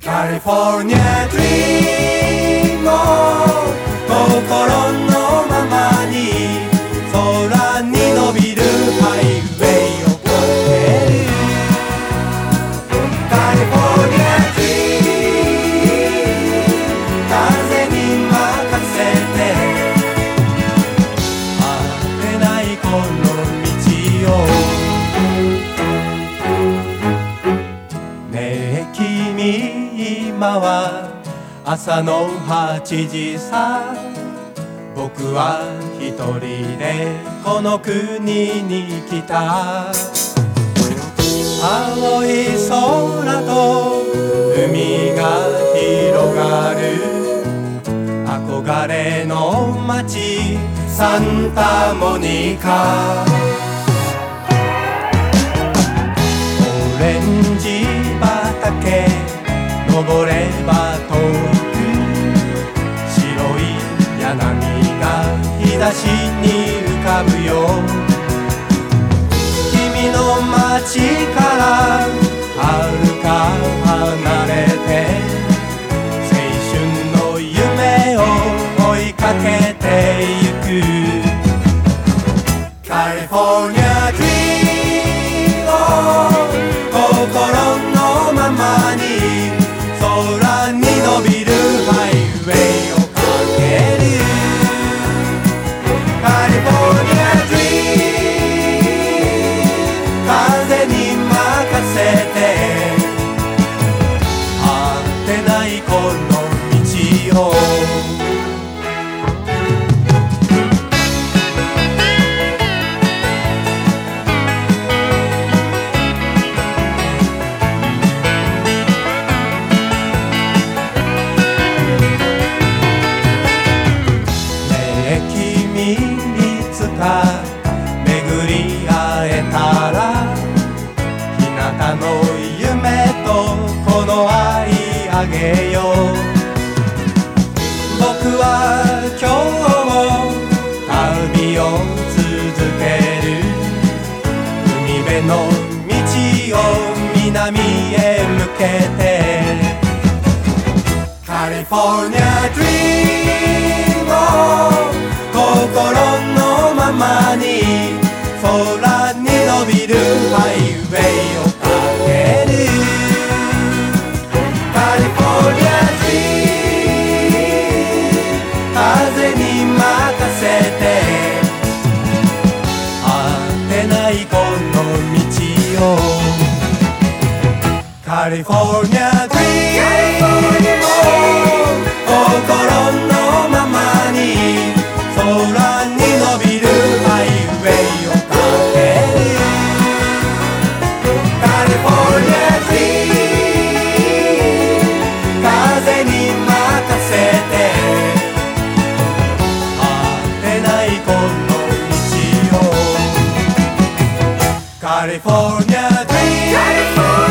カリフォルニアドリームを心のままに空に伸びるハイウェイを駆けるカリフォルニアドリーム風に任せて果てないこの道をねえ君今は朝の8時さ僕は一人でこの国に来た青い空と海が広がる憧れの街サンタモニカオレンジ畑登れば遠く白い柳が日差しに浮かぶよ君の街から遥か離れて青春の夢を追いかけてゆくカリフォルニアドリームを心のままに空に伸びるハイウェイを駆けるカリフォルニアドリーム風に任せて果てないこの道を巡り会えたら日向の夢とこの愛あげよう僕は今日も旅を続ける海辺の道を南へ向けてカリフォルニアドリームを心のままに空に伸びるハイウェイを駆けるカリフォルニアドリーム風に任せて果てないこの道をカリフォルニアドリームを心のままに空に伸びるハイウェイを駆けるカリフォルニアドリーム風に任せて果てないこの道をカリフォルニアドリーム